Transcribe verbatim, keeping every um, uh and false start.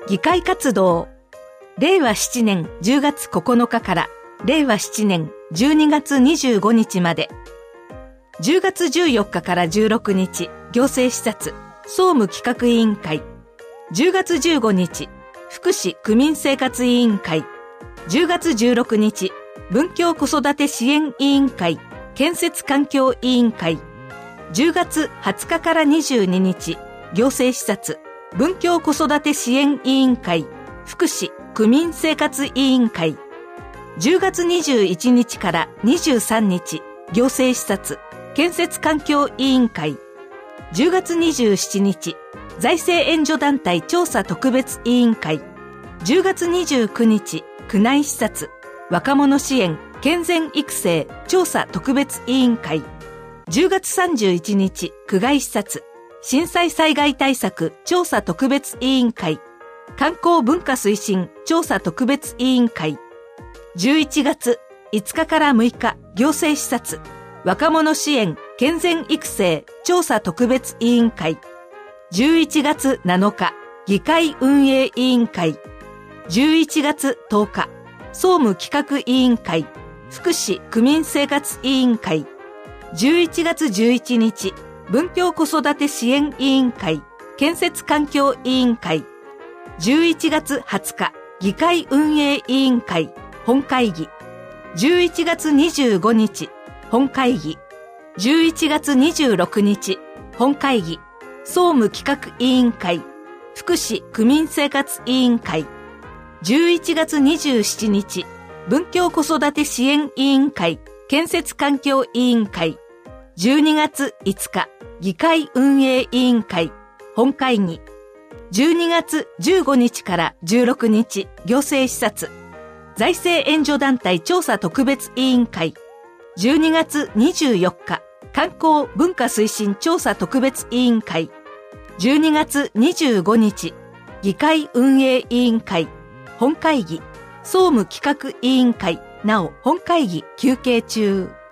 議会活動。れいわななねんじゅうがつここのかかられいわななねんじゅうにがつにじゅうごにちまで。じゅうがつじゅうよっかからじゅうろくにち、行政視察、総務企画委員会。じゅうがつじゅうごにち、福祉区民生活委員会。じゅうがつじゅうろくにち、文教子育て支援委員会、建設環境委員会。じゅうがつはつかからにじゅうににち、行政視察、文教子育て支援委員会、福祉区民生活委員会。じゅうがつにじゅういちにちからにじゅうさんにち、行政視察、建設環境委員会。じゅうがつにじゅうしちにち、財政援助団体調査特別委員会。じゅうがつにじゅうくにち、区内視察、若者支援、健全育成調査特別委員会。じゅうがつさんじゅういちにち、区外視察、震災災害対策調査特別委員会。観光文化推進調査特別委員会。じゅういちがついつかからむいか、行政視察、若者支援健全育成調査特別委員会。じゅういちがつなのか、議会運営委員会。じゅういちがつとおか、総務企画委員会、福祉区民生活委員会。じゅういちがつじゅういちにち、文教子育て支援委員会、建設環境委員会。じゅういちがつはつか、議会運営委員会、本会議。じゅういちがつにじゅうごにち、本会議。じゅういちがつにじゅうろくにち、本会議。総務企画委員会、福祉区民生活委員会。じゅういちがつにじゅうしちにち、文教子育て支援委員会、建設環境委員会。じゅうにがついつか、議会運営委員会、本会議。じゅうにがつじゅうごにちからじゅうろくにち、行政視察、財政援助団体調査特別委員会。じゅうにがつにじゅうよっか、観光文化推進調査特別委員会。じゅうにがつにじゅうごにち、議会運営委員会、本会議、総務企画委員会、なお本会議休憩中。